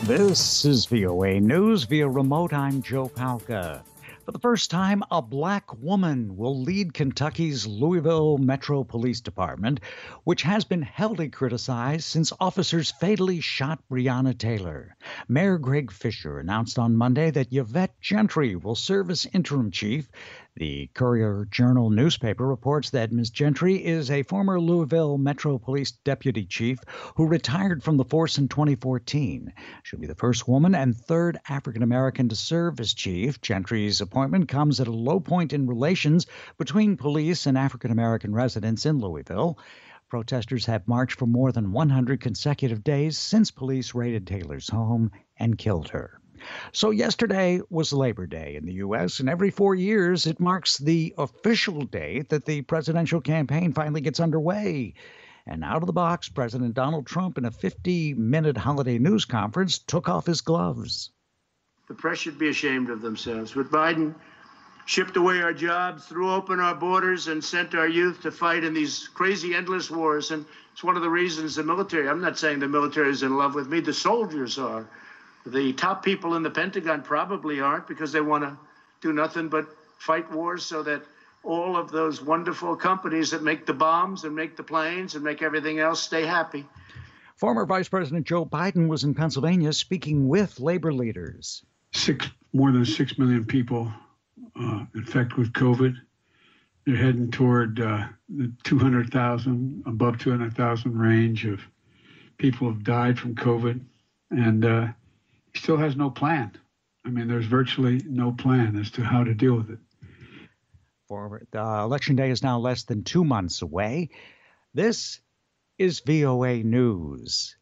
This is VOA News via remote. I'm Joe Palca. For the first time, a black woman will lead Kentucky's Louisville Metro Police Department, which has been heavily criticized since officers fatally shot Breonna Taylor. Mayor Greg Fisher announced on Monday that Yvette Gentry will serve as interim chief. The Courier-Journal newspaper reports that Ms. Gentry is a former Louisville Metro Police deputy chief who retired from the force in 2014. She'll be the first woman and third African-American to serve as chief. Gentry's appointment comes at a low point in relations between police and African-American residents in Louisville. Protesters have marched for more than 100 consecutive days since police raided Taylor's home and killed her. So yesterday was Labor Day in the U.S., and every 4 years it marks the official date that the presidential campaign finally gets underway. And out of the box, President Donald Trump, in a 50-minute holiday news conference, took off his gloves. The press should be ashamed of themselves. But Biden shipped away our jobs, threw open our borders, and sent our youth to fight in these crazy, endless wars. And it's one of the reasons the military, I'm not saying the military is in love with me, the soldiers are. The top people in the Pentagon probably aren't, because they want to do nothing but fight wars so that all of those wonderful companies that make the bombs and make the planes and make everything else stay happy. Former Vice President Joe Biden was in Pennsylvania speaking with labor leaders. More than 6 million people infected with COVID. They're heading toward the 200,000, above 200,000 range of people have died from COVID. And he still has no plan. I mean, there's virtually no plan as to how to deal with it. Election Day is now less than 2 months away. This is VOA News.